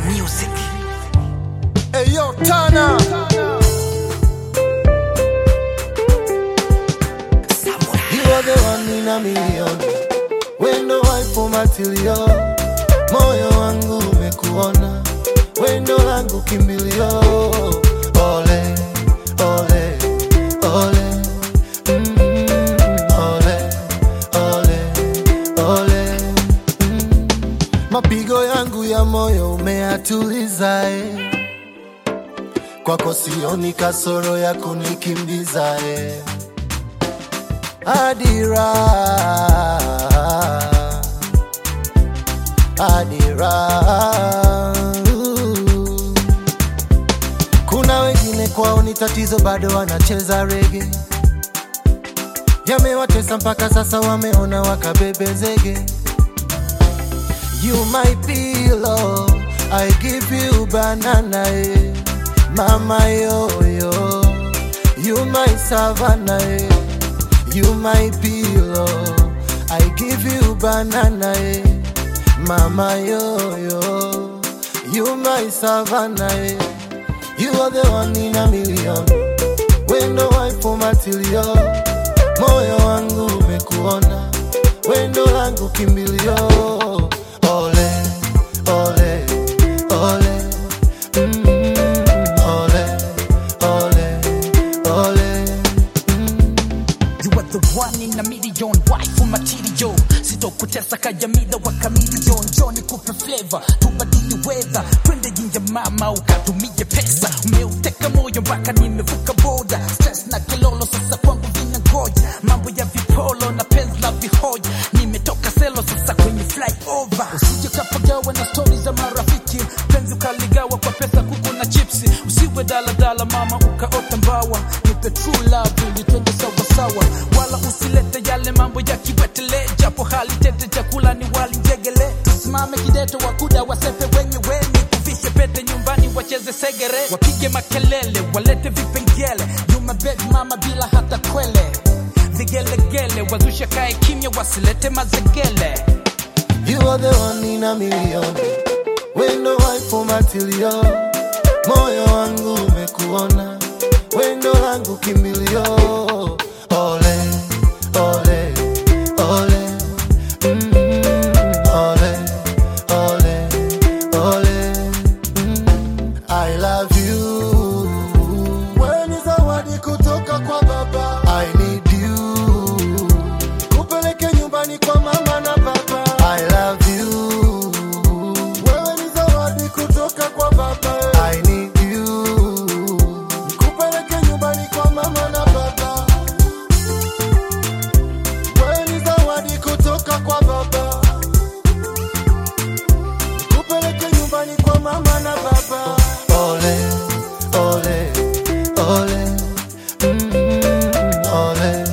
Music. Hey yo, Tana. You are the one in a million. Wendo waifu matilio, moyo wangu umekuona. Wendo langu kimbilio. Ole, ole, ole. Ole, ole, ole. Mapigo yangu ya moyo umeatuliza kwako sioni kasoro ya kunikimbiza Adira, Adira. Kuna wengine kwao ni tatizo bado wanacheza reggae. Yamewatesa mpaka sasa wameona wakabebe zege. You my pillow, I give you banana Mama yo yo, you my savannah You my pillow, I give you banana Mama yo yo, you my savannah You are the one in a million. Wendo waifu matilio, moyo wangu umekuona. Wendo langu kimbilio. Ole, ole, ole. Ole, ole, ole. You are the one in a million, wife material. Sito kutesa kajamida waka million. Johnny kupe flavor, tubadili weather. Twende jinja mama ukatumie pesa. Umeuteka moyo mpaka nimevuka boda. Stress na kilolo sasa kwangu vina ngoja. Mambo ya vipolo na penzi la vihoja. Nimetoka selo sasa kwenye fly over. Usije kapagawa na stories za marafiki. Penzi ukaligawa kwa pesa kuku na chipsi. Usiwe dala mama ukaota mbawa. Nipe true love ili twende sawa sawa. Wala usilete yale mambo ya kiwetele. Japo hali tete chakula ni wali njegele. Tusimame kideto wakuda wasepe wenyewe. Nikuvishe pete nyumbani wacheze segere. Wapige makelele walete vipengele. You my baby mama bila hata kwele. Vigelegele wazusha kae kimya wasilete mazegele. You are the one in a million. Wendo waifu matilio, moyo wangu umekuona. Wendo langu kimbilio. Ole, ole, ole. Ole, ole, ole. I love you. Wewe ni zawadi kutoka kwa baba. I need you. Kupeleke nyumbani kwa mama na baba. I love you. Wewe ni zawadi kutoka kwa baba. I need you. Kupeleke nyumbani kwa mama na baba. Wewe ni zawadi kutoka kwa baba. Kupeleke nyumbani kwa mama na baba. Ole, ole, ole. Ole.